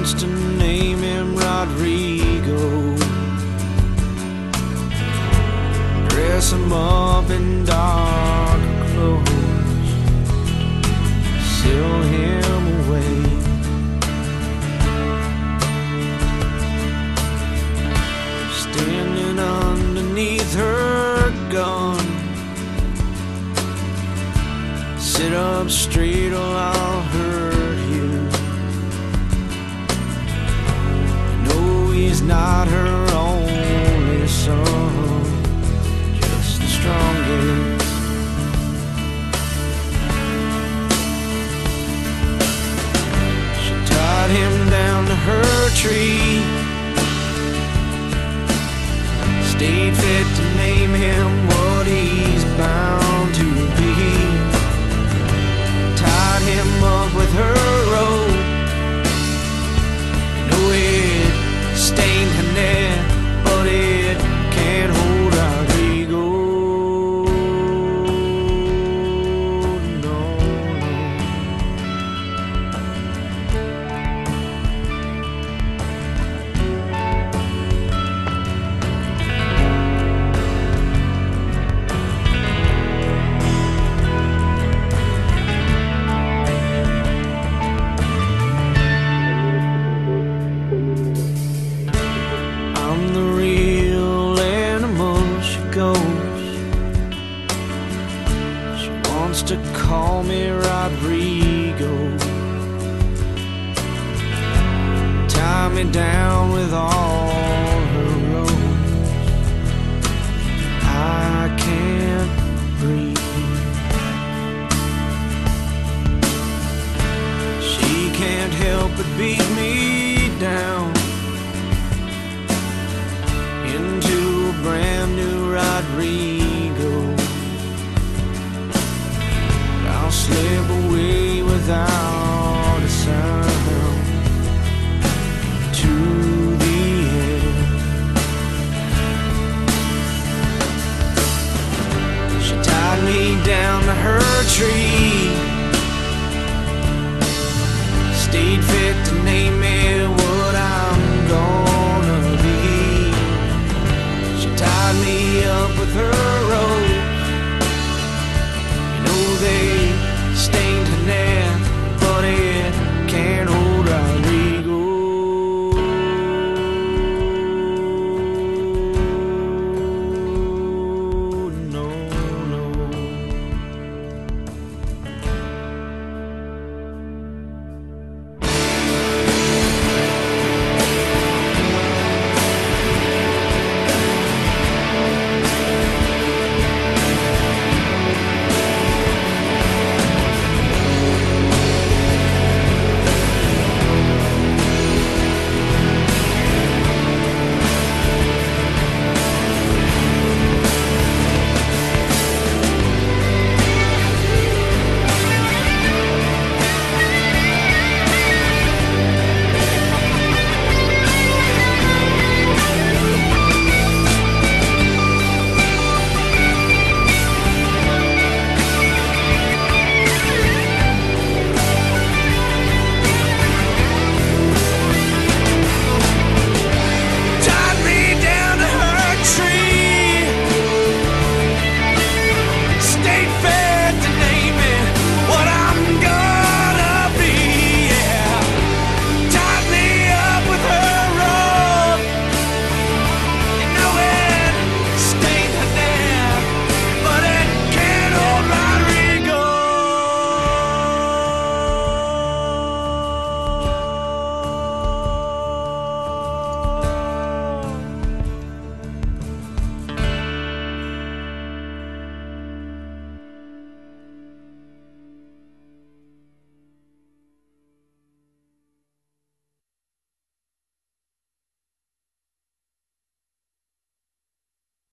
wants to name him Rodrigo, dress him up in dark clothes, seal him away. Standing underneath her gun, sit up straight or I'll hurt you. No, he's not her only son, just the strongest. She tied him down to her tree, stayed fit to name him what he's bound to be. Tied him up with her rope, know it stained her neck, but it can't hold Rodrigo. No, I'm the real animal, she goes. She wants to call me Rodrigo, tie me down with all her ropes. I can't breathe. She can't help but beat me down into a brand new Rodrigo. I'll slip away without a sound to the end. She tied me down to her tree, stayed fit to name me what I'm gonna be. She tied me up with her